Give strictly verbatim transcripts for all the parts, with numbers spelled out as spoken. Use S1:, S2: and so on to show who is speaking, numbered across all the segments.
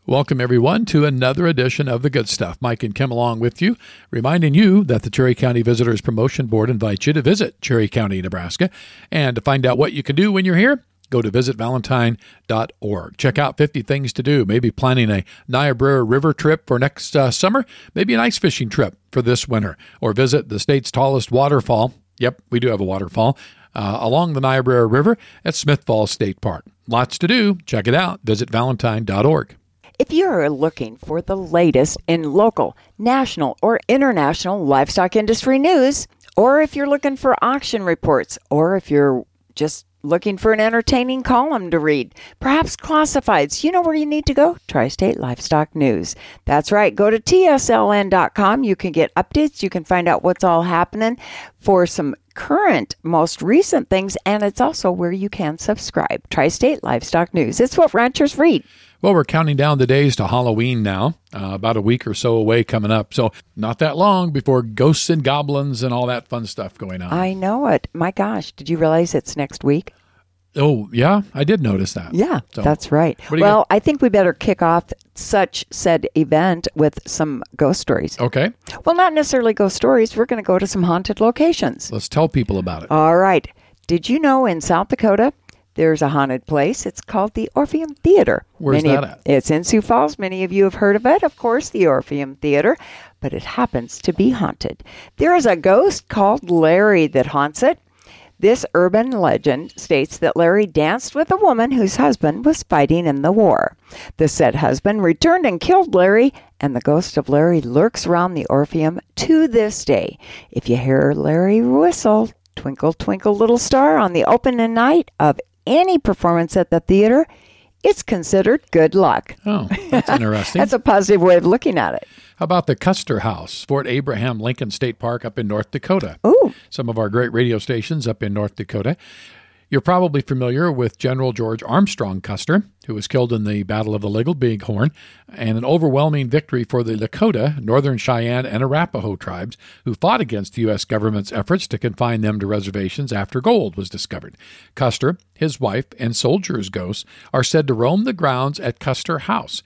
S1: Welcome, everyone, to another edition of The Good Stuff. Mike and Kim along with you, reminding you that the Cherry County Visitors Promotion Board invites you to visit Cherry County, Nebraska. And to find out what you can do when you're here, go to visit valentine dot org. Check out fifty things to do. Maybe planning a Niobrara River trip for next uh, summer, maybe an ice fishing trip for this winter, or visit the state's tallest waterfall. Yep, we do have a waterfall uh, along the Niobrara River at Smith Falls State Park. Lots to do. Check it out. Visit valentine dot org.
S2: If you're looking for the latest in local, national, or international livestock industry news, or if you're looking for auction reports, or if you're just looking for an entertaining column to read, perhaps classifieds, you know where you need to go? Tri-State Livestock News. That's right. Go to T S L N dot com. You can get updates. You can find out what's all happening for some current, most recent things, and it's also where you can subscribe. Tri-State Livestock News. It's what ranchers read.
S1: Well, we're counting down the days to Halloween now, uh, about a week or so away coming up. So not that long before ghosts and goblins and all that fun stuff going on.
S2: I know it. My gosh, did you realize it's next week?
S1: Oh, yeah, I did notice that.
S2: Yeah,
S1: so,
S2: that's right. Well, I think we better kick off such said event with some ghost stories.
S1: Okay.
S2: Well, not necessarily ghost stories. We're going to go to some haunted locations.
S1: Let's tell people about it.
S2: All right. Did you know in South Dakota, there's a haunted place? It's called the Orpheum Theater.
S1: Where's
S2: Many
S1: that
S2: of,
S1: at?
S2: It's in Sioux Falls. Many of you have heard of it, of course, the Orpheum Theater, but it happens to be haunted. There is a ghost called Larry that haunts it. This urban legend states that Larry danced with a woman whose husband was fighting in the war. The said husband returned and killed Larry, and the ghost of Larry lurks around the Orpheum to this day. If you hear Larry whistle, twinkle, twinkle, little star, on the opening night of any performance at the theater, it's considered good luck.
S1: Oh, that's interesting.
S2: That's a positive way of looking at it.
S1: How about the Custer House, Fort Abraham Lincoln State Park up in North Dakota?
S2: Ooh.
S1: Some of our great radio stations up in North Dakota. You're probably familiar with General George Armstrong Custer, who was killed in the Battle of the Little Bighorn, and an overwhelming victory for the Lakota, Northern Cheyenne, and Arapaho tribes, who fought against the U S government's efforts to confine them to reservations after gold was discovered. Custer, his wife, and soldiers' ghosts are said to roam the grounds at Custer House,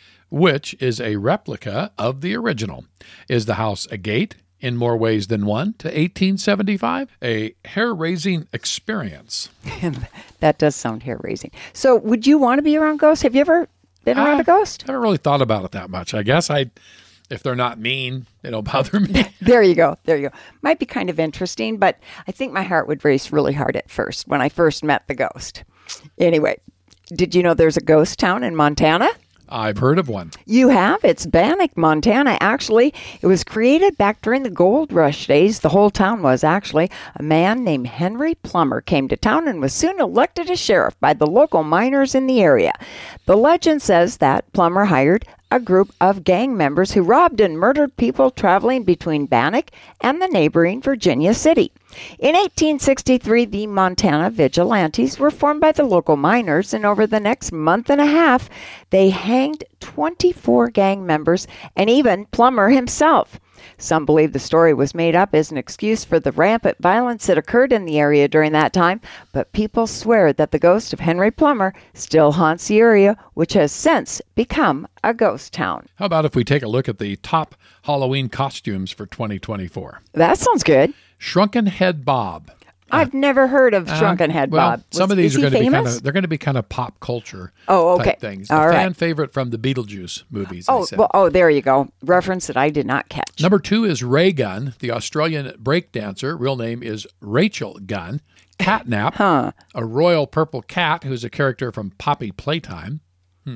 S1: which is a replica of the original. Is the house a gate? In more ways than one, to eighteen seventy-five, a hair-raising experience.
S2: That does sound hair-raising. So would you want to be around ghosts? Have you ever been around
S1: I
S2: a ghost?
S1: I haven't really thought about it that much. I guess I, if they're not mean, they don't bother me.
S2: There you go. There you go. Might be kind of interesting, but I think my heart would race really hard at first when I first met the ghost. Anyway, did you know there's a ghost town in Montana?
S1: I've heard of one.
S2: You have? It's Bannack, Montana. Actually, it was created back during the gold rush days. The whole town was, actually. A man named Henry Plummer came to town and was soon elected as sheriff by the local miners in the area. The legend says that Plummer hired a group of gang members who robbed and murdered people traveling between Bannack and the neighboring Virginia city. In eighteen sixty-three, the Montana Vigilantes were formed by the local miners, and over the next month and a half, they hanged twenty-four gang members and even Plummer himself. Some believe the story was made up as an excuse for the rampant violence that occurred in the area during that time, but people swear that the ghost of Henry Plummer still haunts the area, which has since become a ghost town.
S1: How about if we take a look at the top Halloween costumes for twenty twenty-four?
S2: That sounds good.
S1: Shrunken Head Bob.
S2: I've uh, never heard of Shrunken
S1: uh,
S2: Head
S1: well,
S2: Bob. Was,
S1: some of these are going to be kind
S2: famous?
S1: of they're going to be kind of pop culture
S2: oh, okay.
S1: type things.
S2: All
S1: a
S2: right.
S1: fan favorite from the Beetlejuice movies.
S2: Oh, well, oh, there you go. Reference that I did not catch.
S1: Number two is Ray Gunn, the Australian breakdancer. Real name is Rachel Gunn. Catnap,
S2: huh.
S1: a royal purple cat who's a character from Poppy Playtime. Hmm.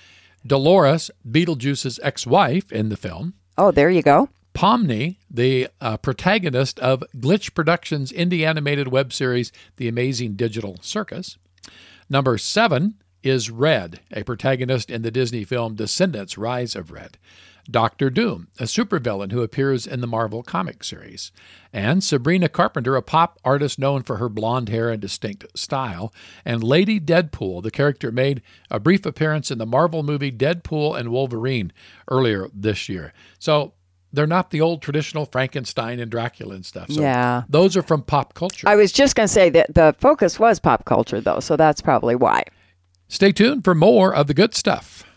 S1: Dolores, Beetlejuice's ex-wife in the film.
S2: Oh, there you go.
S1: Pomni, the uh, protagonist of Glitch Productions' indie animated web series, The Amazing Digital Circus. Number seven is Red, a protagonist in the Disney film Descendants: Rise of Red. Doctor Doom, a supervillain who appears in the Marvel comic series. And Sabrina Carpenter, a pop artist known for her blonde hair and distinct style. And Lady Deadpool, the character made a brief appearance in the Marvel movie Deadpool and Wolverine earlier this year. So they're not the old traditional Frankenstein and Dracula and stuff. So
S2: yeah.
S1: Those are from pop culture.
S2: I was just going to say that the focus was pop culture, though, so that's probably why.
S1: Stay tuned for more of the good stuff.